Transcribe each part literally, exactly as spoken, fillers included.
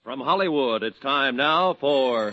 From Hollywood, it's time now for...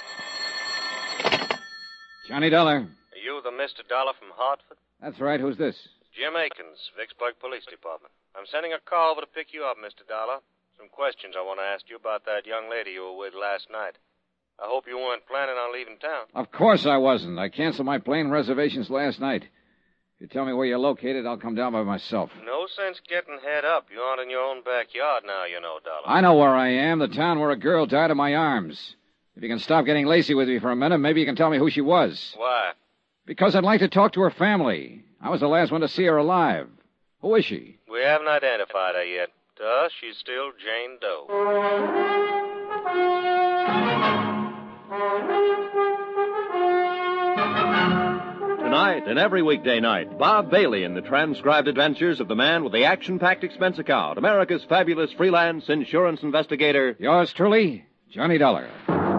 Johnny Dollar. Are you the Mister Dollar from Hartford? That's right. Who's this? Jim Akins, Vicksburg Police Department. I'm sending a car over to pick you up, Mister Dollar. Some questions I want to ask you about that young lady you were with last night. I hope you weren't planning on leaving town. Of course I wasn't. I canceled my plane reservations last night. If you tell me where you're located, I'll come down by myself. No sense getting head up. You aren't in your own backyard now, you know, Dollar. I know where I am, the town where a girl died in my arms. If you can stop getting lacy with me for a minute, maybe you can tell me who she was. Why? Because I'd like to talk to her family. I was the last one to see her alive. Who is she? We haven't identified her yet. To us, she's still Jane Doe. Tonight and every weekday night, Bob Bailey in the transcribed adventures of the man with the action-packed expense account, America's fabulous freelance insurance investigator. Yours truly, Johnny Dollar.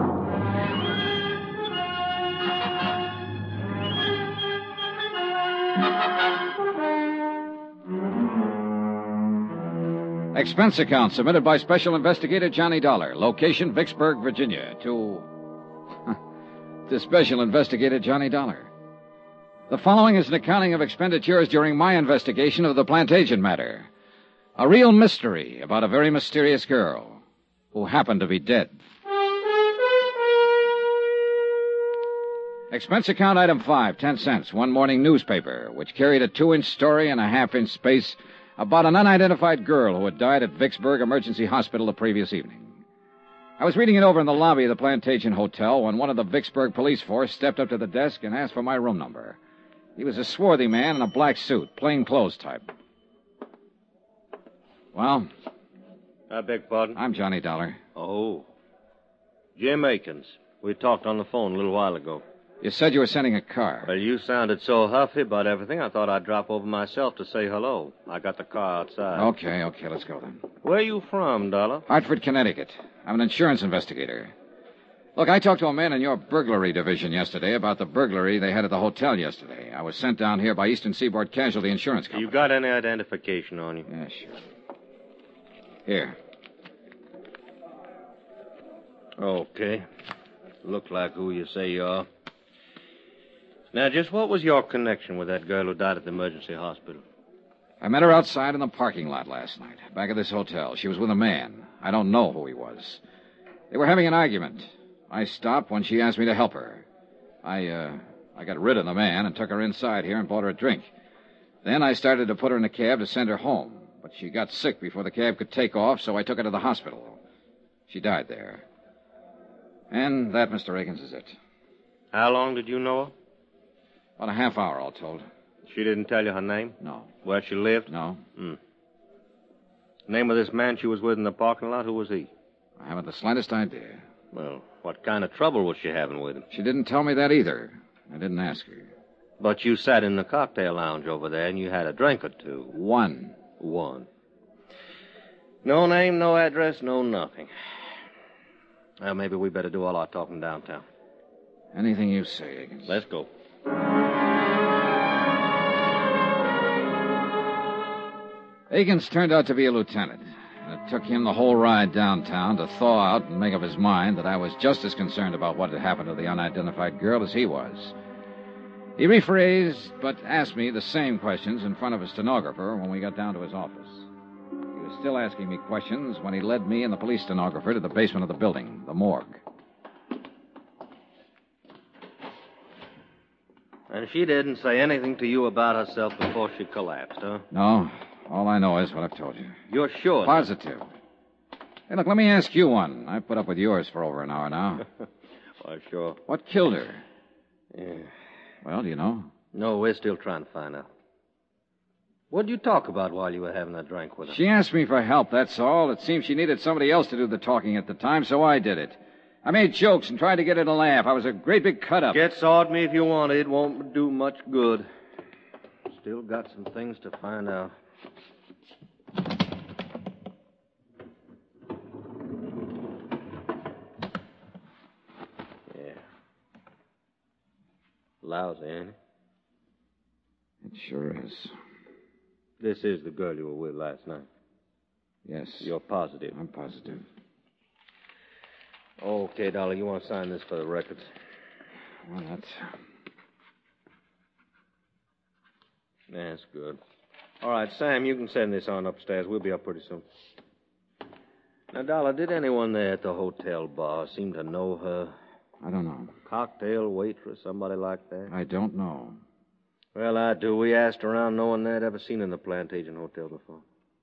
Expense account submitted by Special Investigator Johnny Dollar. Location, Vicksburg, Virginia. To... to Special Investigator Johnny Dollar. The following is an accounting of expenditures during my investigation of the Plantation matter. A real mystery about a very mysterious girl who happened to be dead. Expense account item five, ten cents. One morning newspaper, which carried a two-inch story and a half-inch space about an unidentified girl who had died at Vicksburg Emergency Hospital the previous evening. I was reading it over in the lobby of the Plantation Hotel when one of the Vicksburg police force stepped up to the desk and asked for my room number. He was a swarthy man in a black suit, plain clothes type. Well? I beg pardon? I'm Johnny Dollar. Oh. Jim Akins. We talked on the phone a little while ago. You said you were sending a car. Well, you sounded so huffy about everything, I thought I'd drop over myself to say hello. I got the car outside. Okay, okay, let's go then. Where are you from, Dollar? Hartford, Connecticut. I'm an insurance investigator. Look, I talked to a man in your burglary division yesterday about the burglary they had at the hotel yesterday. I was sent down here by Eastern Seaboard Casualty Insurance Company. You got any identification on you? Yeah, sure. Here. Okay. Look like who you say you are. Now, just what was your connection with that girl who died at the emergency hospital? I met her outside in the parking lot last night, back of this hotel. She was with a man. I don't know who he was. They were having an argument. I stopped when she asked me to help her. I, uh, I got rid of the man and took her inside here and bought her a drink. Then I started to put her in a cab to send her home, but she got sick before the cab could take off, so I took her to the hospital. She died there. And that, Mister Akins, is it. How long did you know her? About a half hour, all told. She didn't tell you her name? No. Where she lived? No. Hmm. Name of this man she was with in the parking lot, who was he? I haven't the slightest idea. Well, what kind of trouble was she having with him? She didn't tell me that either. I didn't ask her. But you sat in the cocktail lounge over there and you had a drink or two. One. One. No name, no address, no nothing. Well, maybe we better do all our talking downtown. Anything you say, Akins. Let's go. Akins turned out to be a lieutenant. And it took him the whole ride downtown to thaw out and make up his mind that I was just as concerned about what had happened to the unidentified girl as he was. He rephrased, but asked me the same questions in front of a stenographer when we got down to his office. He was still asking me questions when he led me and the police stenographer to the basement of the building, the morgue. And she didn't say anything to you about herself before she collapsed, huh? No. All I know is what I've told you. You're sure? Positive. Hey, look, let me ask you one. I've put up with yours for over an hour now. Why, sure. What killed her? Yeah. Well, do you know? No, we're still trying to find out. What did you talk about while you were having a drink with her? She asked me for help, that's all. It seems she needed somebody else to do the talking at the time, so I did it. I made jokes and tried to get her to laugh. I was a great big cut-up. Get sawed me if you want. It won't do much good. Still got some things to find out. Yeah. Lousy, ain't it? It sure is. This is the girl you were with last night. Yes. You're positive? I'm positive. Okay, Dollar, you want to sign this for the records? Well, that's... That's good. All right, Sam, you can send this on upstairs. We'll be up pretty soon. Now, Dollar, did anyone there at the hotel bar seem to know her? I don't know. Cocktail waitress, somebody like that? I don't know. Well, I do. We asked around. No one there had ever seen her in the Plantation Hotel before.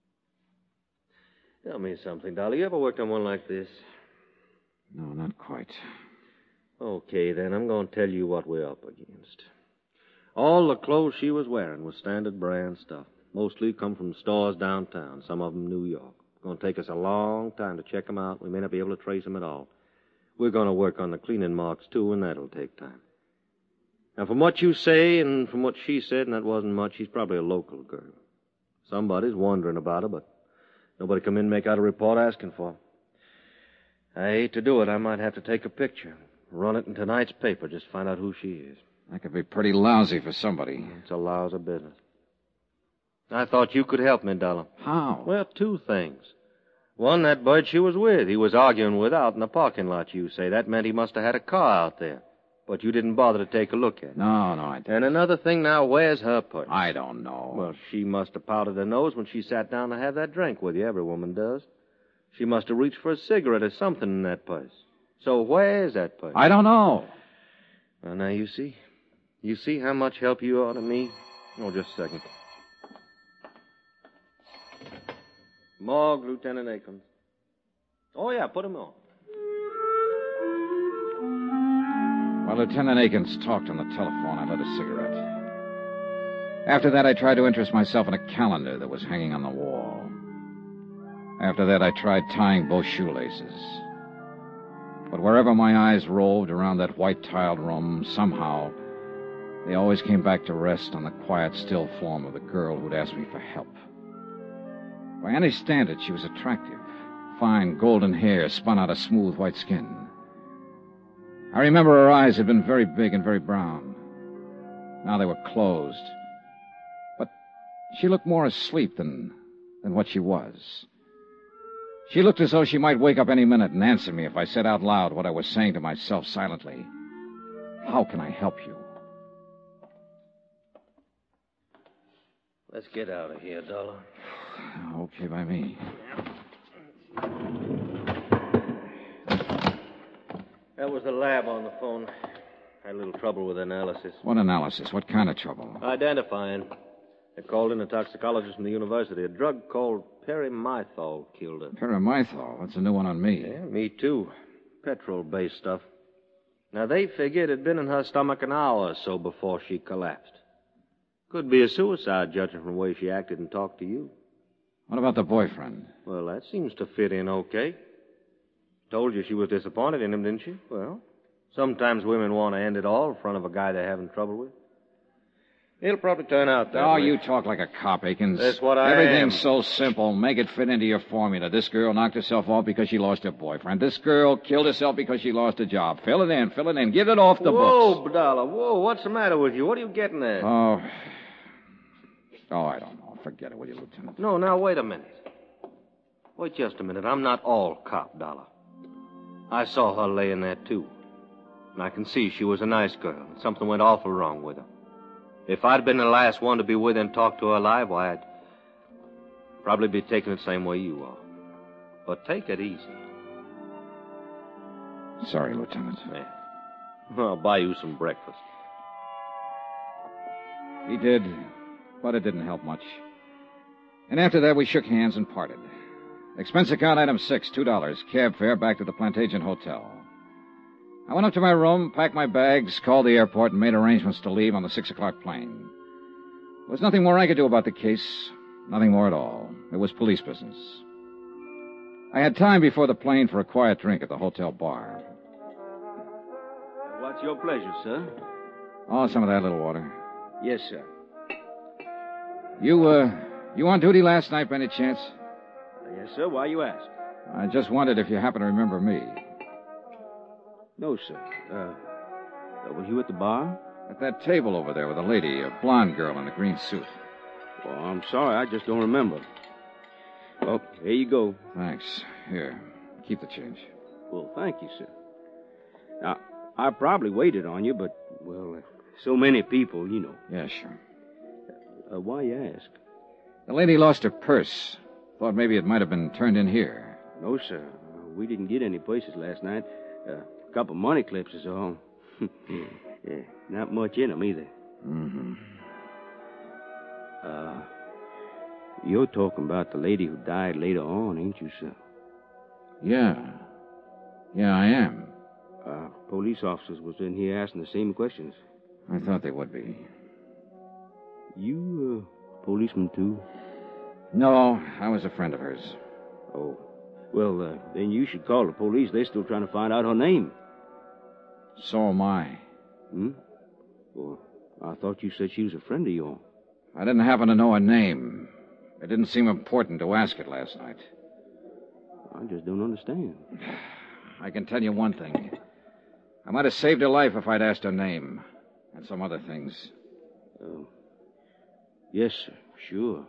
Tell me something, Dollar. You ever worked on one like this? No, not quite. Okay, then. I'm going to tell you what we're up against. All the clothes she was wearing was standard brand stuff. Mostly come from stores downtown, some of them New York. It's going to take us a long time to check them out. We may not be able to trace them at all. We're going to work on the cleaning marks, too, and that'll take time. Now, from what you say and from what she said, and that wasn't much, she's probably a local girl. Somebody's wondering about her, but nobody come in and make out a report asking for her. I hate to do it. I might have to take a picture, run it in tonight's paper, just find out who she is. That could be pretty lousy for somebody. It's a lousy business. I thought you could help me, Dollar. How? Well, two things. One, that bird she was with. He was arguing with out in the parking lot, you say. That meant he must have had a car out there. But you didn't bother to take a look at it. No, no, I didn't. And another thing now, where's her purse? I don't know. Well, she must have powdered her nose when she sat down to have that drink with you. Every woman does. She must have reached for a cigarette or something in that purse. So where's that purse? I don't know. Well, now, you see? You see how much help you are to me? Oh, just a second. Morgue, Lieutenant Akins. Oh, yeah, put him on. While Lieutenant Akins talked on the telephone, I lit a cigarette. After that, I tried to interest myself in a calendar that was hanging on the wall. After that, I tried tying both shoelaces. But wherever my eyes roved around that white-tiled room, somehow, they always came back to rest on the quiet, still form of the girl who'd asked me for help. By any standard, she was attractive. Fine golden hair spun out of smooth white skin. I remember her eyes had been very big and very brown. Now they were closed. But she looked more asleep than, than what she was. She looked as though she might wake up any minute and answer me if I said out loud what I was saying to myself silently. How can I help you? Let's get out of here, Dollar. Okay by me. That was the lab on the phone. Had a little trouble with analysis. What analysis? What kind of trouble? Identifying. They called in a toxicologist from the university. A drug called perimethol killed her. Perimethol? That's a new one on me. Yeah, me too. Petrol-based stuff. Now, they figured it had been in her stomach an hour or so before she collapsed. Could be a suicide, judging from the way she acted and talked to you. What about the boyfriend? Well, that seems to fit in okay. Told you she was disappointed in him, didn't she? Well, sometimes women want to end it all in front of a guy they're having trouble with. It'll probably turn out that Oh, way. you talk like a cop, Akins. That's what I Everything's am. so simple. Make it fit into your formula. This girl knocked herself off because she lost her boyfriend. This girl killed herself because she lost a job. Fill it in, fill it in. Get it off the Whoa, books. Dollar, whoa, what's the matter with you? What are you getting at? Oh. Oh, I don't know. Forget it, will you, Lieutenant? No, now, wait a minute. Wait just a minute. I'm not all cop, Dollar. I saw her laying there, too. And I can see she was a nice girl. Something went awful wrong with her. If I'd been the last one to be with her and talk to her alive, why, I'd probably be taking it the same way you are. But take it easy. Sorry, Lieutenant. Yeah. I'll buy you some breakfast. He did, but it didn't help much. And after that, we shook hands and parted. Expense account item six, two dollars. Cab fare back to the Plantation Hotel. I went up to my room, packed my bags, called the airport, and made arrangements to leave on the six o'clock plane. There was nothing more I could do about the case. Nothing more at all. It was police business. I had time before the plane for a quiet drink at the hotel bar. What's your pleasure, sir? Oh, some of that little water. Yes, sir. You, uh, you on duty last night by any chance? Yes, sir. Why you ask? I just wondered if you happen to remember me. No, sir. Uh, were you at the bar? At that table over there with a lady, a blonde girl in a green suit. Well, I'm sorry. I just don't remember. Well, here you go. Thanks. Here, keep the change. Well, thank you, sir. Now, I probably waited on you, but, well, uh, so many people, you know. Yeah, sure. Uh, why you ask? The lady lost her purse. Thought maybe it might have been turned in here. No, sir. Uh, we didn't get any places last night. Uh, a couple money clips is all. Yeah, not much in them either. Mm-hmm. Uh, you're talking about the lady who died later on, ain't you, sir? Yeah. Yeah, I am. Uh, police officers was in here asking the same questions. I thought they would be. You, uh, policeman, too? No, I was a friend of hers. Oh. Well, uh, then you should call the police. They're still trying to find out her name. So am I. Hmm? Well, I thought you said she was a friend of yours. I didn't happen to know her name. It didn't seem important to ask it last night. I just don't understand. I can tell you one thing. I might have saved her life if I'd asked her name. And some other things. Oh. Yes, sir. Sure.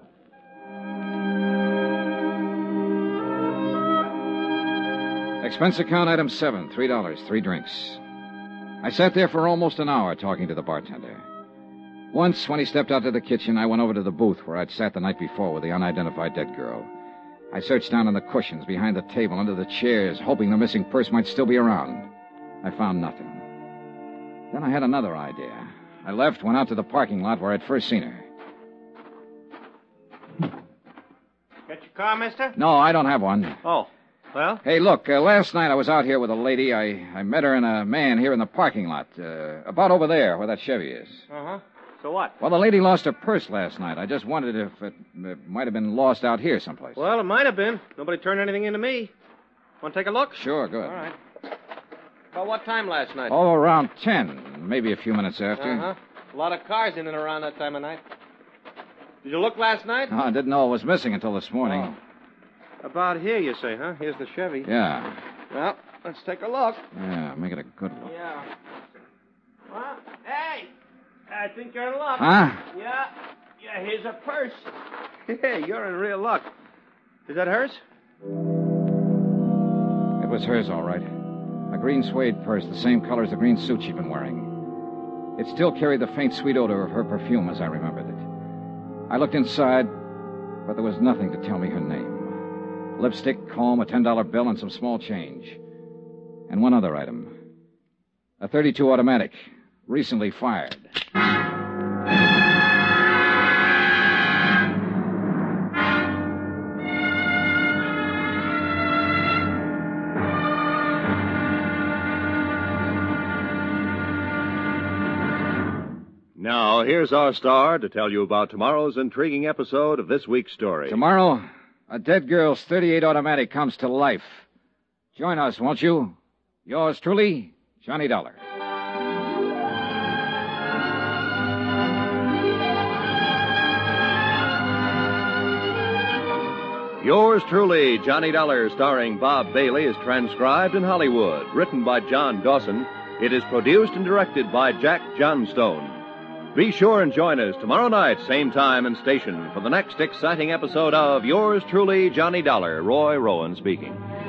Expense account item seven, three dollars, three drinks. I sat there for almost an hour talking to the bartender. Once, when he stepped out to the kitchen, I went over to the booth where I'd sat the night before with the unidentified dead girl. I searched down on the cushions, behind the table, under the chairs, hoping the missing purse might still be around. I found nothing. Then I had another idea. I left, went out to the parking lot where I'd first seen her. Got your car, mister? No, I don't have one. Oh, well? Hey, look, uh, last night I was out here with a lady. I, I met her and a man here in the parking lot. Uh, about over there, where that Chevy is. Uh-huh. So what? Well, the lady lost her purse last night. I just wondered if it, it might have been lost out here someplace. Well, it might have been. Nobody turned anything into me. Want to take a look? Sure, good. All right. About what time last night? Oh, around ten, maybe a few minutes after. Uh-huh. A lot of cars in and around that time of night. Did you look last night? Oh, I didn't know it was missing until this morning. Oh. About here, you say, huh? Here's the Chevy. Yeah. Well, let's take a look. Yeah, make it a good look. Yeah. Well, hey! I think you're in luck. Huh? Yeah. Yeah, here's a purse. Hey, you're in real luck. Is that hers? It was hers, all right. A green suede purse, the same color as the green suit she'd been wearing. It still carried the faint, sweet odor of her perfume as I remembered it. I looked inside, but there was nothing to tell me her name. Lipstick, comb, a ten dollar bill, and some small change. And one other item. A thirty-two automatic, recently fired. Now, here's our star to tell you about tomorrow's intriguing episode of this week's story. Tomorrow, a dead girl's thirty-eight automatic comes to life. Join us, won't you? Yours truly, Johnny Dollar. Yours truly, Johnny Dollar, starring Bob Bailey, is transcribed in Hollywood. Written by John Dawson, it is produced and directed by Jack Johnstone. Be sure and join us tomorrow night, same time and station, for the next exciting episode of Yours truly, Johnny Dollar. Roy Rowan speaking.